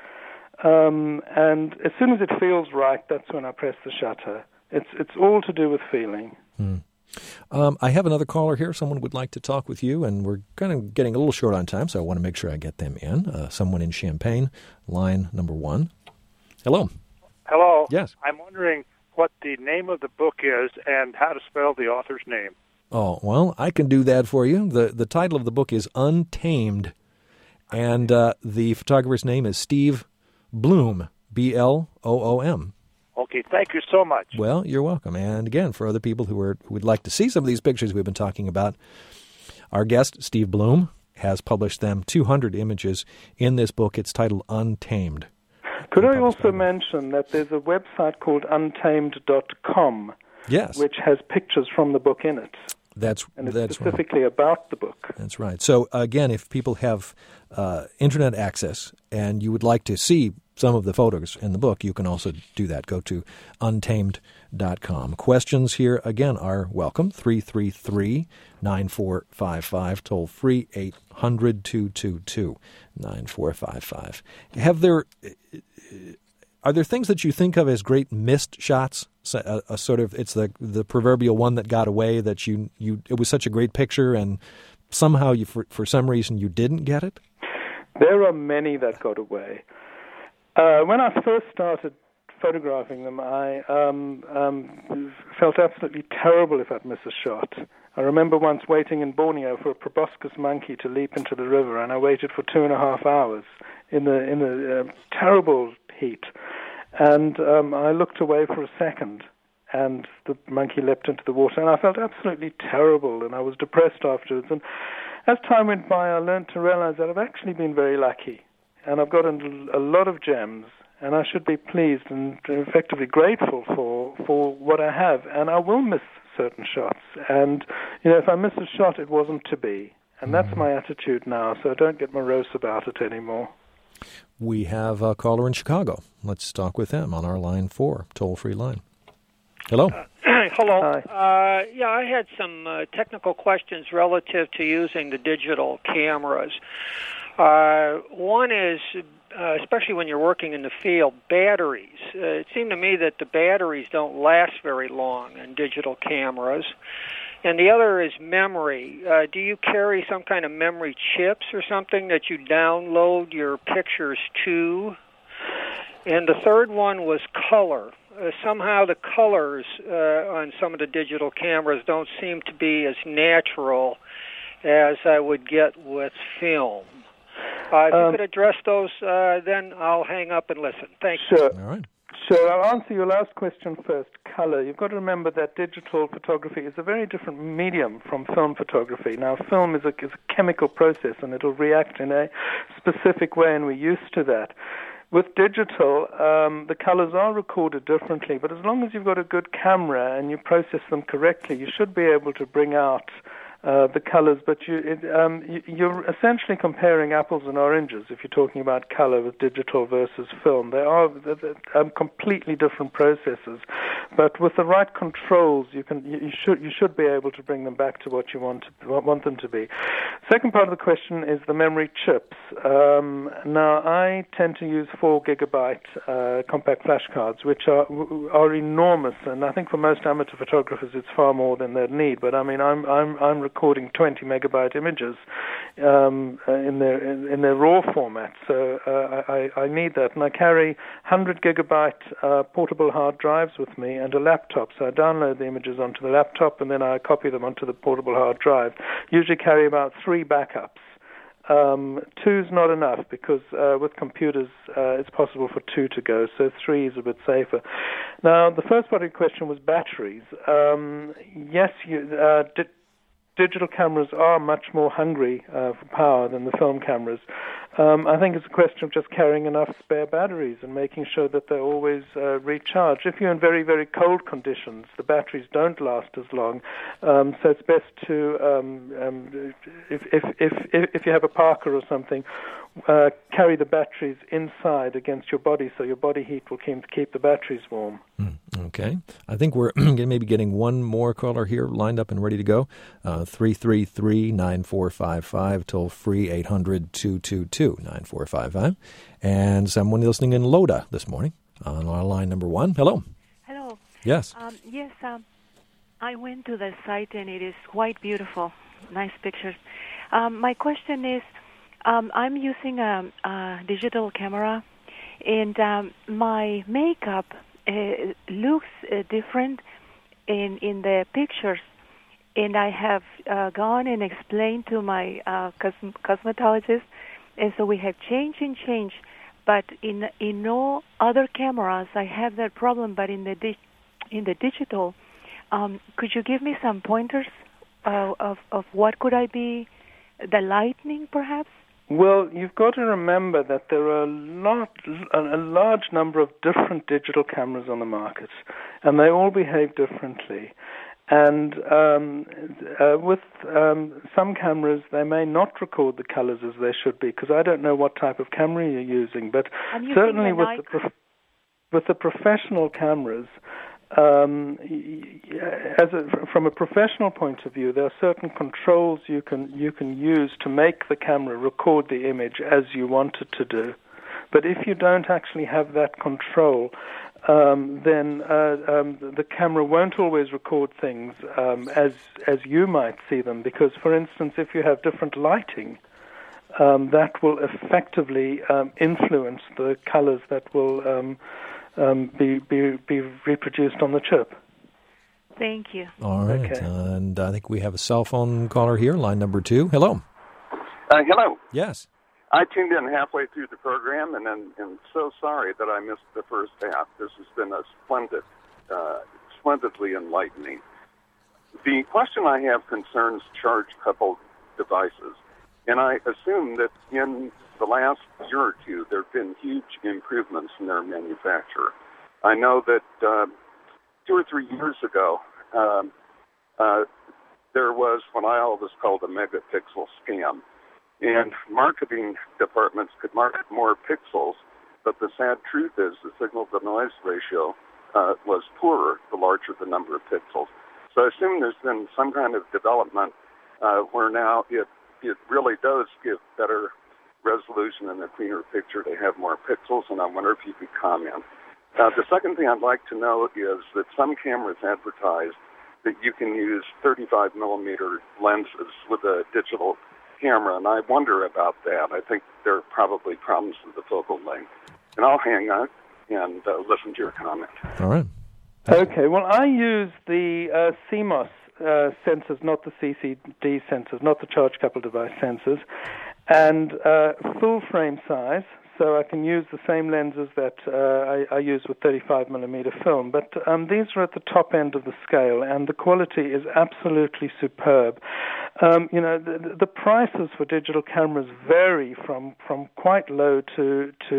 Um, and as soon as it feels right, that's when I press the shutter. It's it's all to do with feeling. Hmm. Um, I have another caller here. Someone would like to talk with you, and we're kind of getting a little short on time, so I want to make sure I get them in. Uh, someone in Champaign, line number one. Hello. Hello. Yes. I'm wondering what the name of the book is and how to spell the author's name. Oh, well, I can do that for you. The The title of the book is Untamed, and uh, the photographer's name is Steve Bloom, B L O O M. Okay, thank you so much. Well, you're welcome. And again, for other people who are who would like to see some of these pictures we've been talking about, our guest, Steve Bloom, has published them, two hundred images in this book. It's titled Untamed. Could I also mention that there's a website called untamed dot com, yes, which has pictures from the book in it. That's and it's that's specifically right. about the book. That's right. So again, if people have uh, internet access and you would like to see some of the photos in the book, you can also do that. Go to untamed dot com. Questions here, again, are welcome. three three three, nine four five five, toll free, eight hundred, two two two, nine four five five. Have there, are there things that you think of as great missed shots? A, a sort of, it's the the proverbial one that got away, that you, you it was such a great picture and somehow you for, for some reason you didn't get it? There are many that got away. Uh, when I first started photographing them, I um, um, felt absolutely terrible if I'd miss a shot. I remember once waiting in Borneo for a proboscis monkey to leap into the river, and I waited for two and a half hours in the in the uh, terrible heat. And um, I looked away for a second, and the monkey leapt into the water, and I felt absolutely terrible, and I was depressed afterwards. And as time went by, I learned to realize that I've actually been very lucky. And I've got a, a lot of gems, and I should be pleased and effectively grateful for, for what I have. And I will miss certain shots. And, you know, if I miss a shot, it wasn't to be. And that's my attitude now, so I don't get morose about it anymore. We have a caller in Chicago. Let's talk with them on our line four, toll-free line. Hello. Uh, hello. Hi. Uh, yeah, I had some uh, technical questions relative to using the digital cameras. Uh, one is, uh, especially when you're working in the field, batteries. Uh, it seemed to me that the batteries don't last very long in digital cameras. And the other is memory. Uh, do you carry some kind of memory chips or something that you download your pictures to? And the third one was color. Uh, somehow the colors uh, on some of the digital cameras don't seem to be as natural as I would get with film. Uh, if um, you could address those, uh, then I'll hang up and listen. Thanks. Sure. All right. Sure. I'll answer your last question first. Color. You've got to remember that digital photography is a very different medium from film photography. Now, film is a, is a chemical process, and it'll react in a specific way, and we're used to that. With digital, um, the colors are recorded differently, but as long as you've got a good camera and you process them correctly, you should be able to bring out Uh, the colors, but you, it, um, you, you're essentially comparing apples and oranges if you're talking about color with digital versus film. They are they're, they're, um, completely different processes, but with the right controls, you can you, you should you should be able to bring them back to what you want to, want them to be. Second part of the question is the memory chips. Um, now, I tend to use four gigabyte uh, compact flash cards, which are are enormous, and I think for most amateur photographers, it's far more than they'd need. But I mean, I'm I'm I'm recording twenty megabyte images um, in their in, in their raw format, so uh, I, I need that, and I carry one hundred gigabyte uh, portable hard drives with me and a laptop. So I download the images onto the laptop, and then I copy them onto the portable hard drive. Usually carry about three backups. Um, two's not enough because uh, with computers uh, it's possible for two to go, so three is a bit safer. Now, the first part of your question was batteries. Um, yes, you. Uh, di- Digital cameras are much more hungry uh, for power than the film cameras. Um, I think it's a question of just carrying enough spare batteries and making sure that they're always uh, recharged. If you're in very, very cold conditions, the batteries don't last as long. Um, so it's best to, um, um, if, if, if, if you have a parka or something, uh, carry the batteries inside against your body so your body heat will keep, keep the batteries warm. Mm, okay. I think we're maybe getting one more caller here lined up and ready to go. Uh, three three three, nine four five five, toll free eight hundred, two two two, nine four five five. And someone listening in Loda this morning on our line number one. Hello. Hello. Yes. Um, yes, um, I went to the site and it is quite beautiful. Nice pictures. Um, my question is, um, I'm using a, a digital camera, and um, my makeup uh, looks uh, different in in the pictures. And I have uh, gone and explained to my uh, cos- cosmetologist, and so we have changed and changed. But in in no other cameras, I have that problem. But in the di- in the digital, um, could you give me some pointers uh, of of what could I be? The lighting, perhaps. Well, you've got to remember that there are a lot, a large number of different digital cameras on the market, and they all behave differently. And um, uh, with um, some cameras, they may not record the colors as they should be, because I don't know what type of camera you're using. But using certainly the with the, prof- with the professional cameras, um, as a, from a professional point of view, there are certain controls you can you can use to make the camera record the image as you want it to do. But if you don't actually have that control, Um, then uh, um, the camera won't always record things um, as as you might see them. Because, for instance, if you have different lighting, um, that will effectively um, influence the colors that will um, um, be, be be reproduced on the chip. Thank you. All right, Okay. and I think we have a cell phone caller here, line number two. Hello. Uh, hello. Yes. I tuned in halfway through the program, and I'm, I'm so sorry that I missed the first half. This has been a splendid, uh, splendidly enlightening. The question I have concerns charge-coupled devices, and I assume that in the last year or two there have been huge improvements in their manufacture. I know that uh, two or three years ago um, uh, there was what I always called a megapixel scam. And marketing departments could market more pixels, but the sad truth is the signal-to-noise ratio uh, was poorer the larger the number of pixels. So I assume there's been some kind of development uh, where now it, it really does give better resolution and a cleaner picture to have more pixels, and I wonder if you could comment. Uh, the second thing I'd like to know is that some cameras advertise that you can use thirty-five millimeter lenses with a digital camera, and I wonder about that. I think there are probably problems with the focal length. And I'll hang on and uh, listen to your comment. All right. Okay, well, I use the uh, C M O S uh, sensors, not the C C D sensors, not the charge-coupled device sensors, and uh, full frame size, so I can use the same lenses that uh, I, I use with thirty-five millimeter film. But um, these are at the top end of the scale, and the quality is absolutely superb. Um, you know, the, the prices for digital cameras vary from, from quite low to to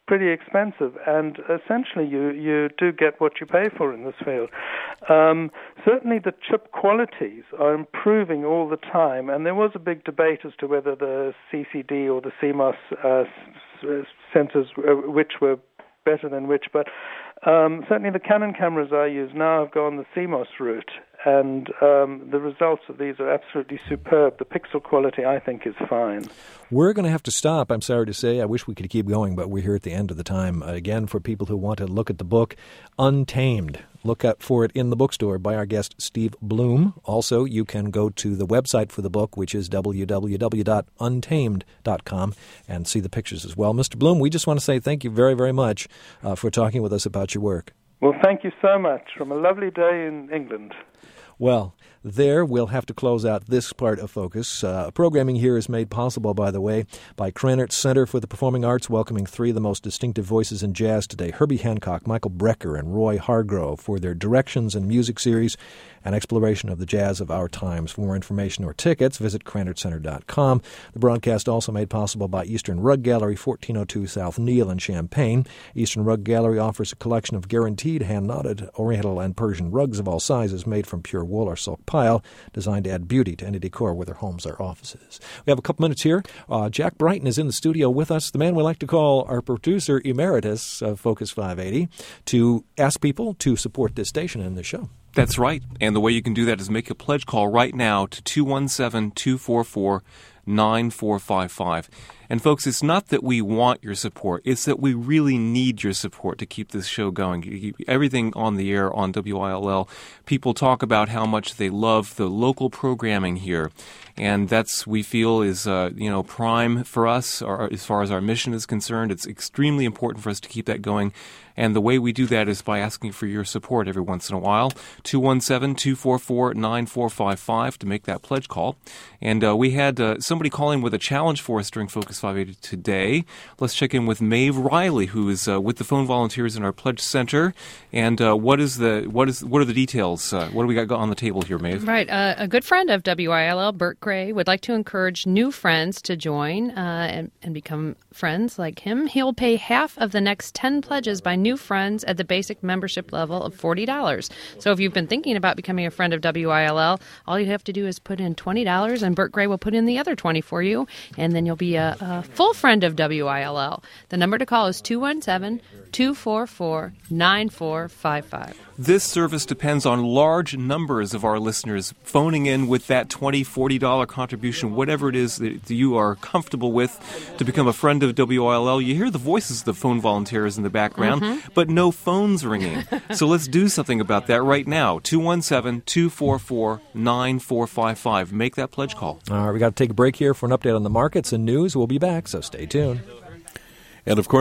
pretty expensive, and essentially you, you do get what you pay for in this field. Um, certainly the chip qualities are improving all the time, and there was a big debate as to whether the C C D or the C M O S uh, s- sensors, uh, which were better than which, but um, certainly the Canon cameras I use now have gone the C M O S route, and um, the results of these are absolutely superb. The pixel quality, I think, is fine. We're going to have to stop, I'm sorry to say. I wish we could keep going, but we're here at the end of the time. Uh, again, for people who want to look at the book, Untamed. Look out for it in the bookstore by our guest, Steve Blum. Also, you can go to the website for the book, which is w w w dot untamed dot com, and see the pictures as well. Mister Blum, we just want to say thank you very, very much uh, for talking with us about your work. Well, thank you so much. From a lovely day in England. Well, there we'll have to close out this part of Focus. Uh, programming here is made possible, by the way, by Krannert Center for the Performing Arts, welcoming three of the most distinctive voices in jazz today, Herbie Hancock, Michael Brecker, and Roy Hargrove, for their Directions and Music series and exploration of the jazz of our times. For more information or tickets, visit krannert center dot com. The broadcast also made possible by Eastern Rug Gallery, fourteen oh two South Neal in Champaign. Eastern Rug Gallery offers a collection of guaranteed hand-knotted Oriental and Persian rugs of all sizes made from pure wool or silk pile, designed to add beauty to any decor, whether homes or offices. We have a couple minutes here. Uh, Jack Brighton is in the studio with us, the man we like to call our producer emeritus of Focus five eighty, to ask people to support this station and this show. That's right. And the way you can do that is make a pledge call right now to two one seven, two four four, nine four five five. And folks, it's not that we want your support. It's that we really need your support to keep this show going. Keep everything on the air on W I L L. People talk about how much they love the local programming here. And that's, we feel, is, uh, you know, prime for us or, as far as our mission is concerned. It's extremely important for us to keep that going. And the way we do that is by asking for your support every once in a while. two one seven, two four four, nine four five five to make that pledge call. And uh, we had uh, somebody calling with a challenge for us during Focus five eighty today. Let's check in with Maeve Riley, who is uh, with the phone volunteers in our Pledge Center. And uh, what is the what is what are the details? Uh, what do we got on the table here, Maeve? Right. Uh, a good friend of W I L L, Bert Gray, would like to encourage new friends to join uh, and, and become friends like him. He'll pay half of the next ten pledges by new friends at the basic membership level of forty dollars. So if you've been thinking about becoming a friend of W I L L, all you have to do is put in twenty dollars, and Bert Gray will put in the other twenty dollars for you, and then you'll be a, a full friend of W I L L. The number to call is two one seven, two four four, nine four five five. This service depends on large numbers of our listeners phoning in with that twenty dollars, forty dollars contribution, whatever it is that you are comfortable with to become a friend of W I L L. You hear the voices of the phone volunteers in the background, mm-hmm. but no phones ringing. So let's do something about that right now. two one seven, two four four, nine four five five. Make that pledge call. All right, we got to take a break here for an update on the markets and news. We'll be back, so stay tuned. And of course,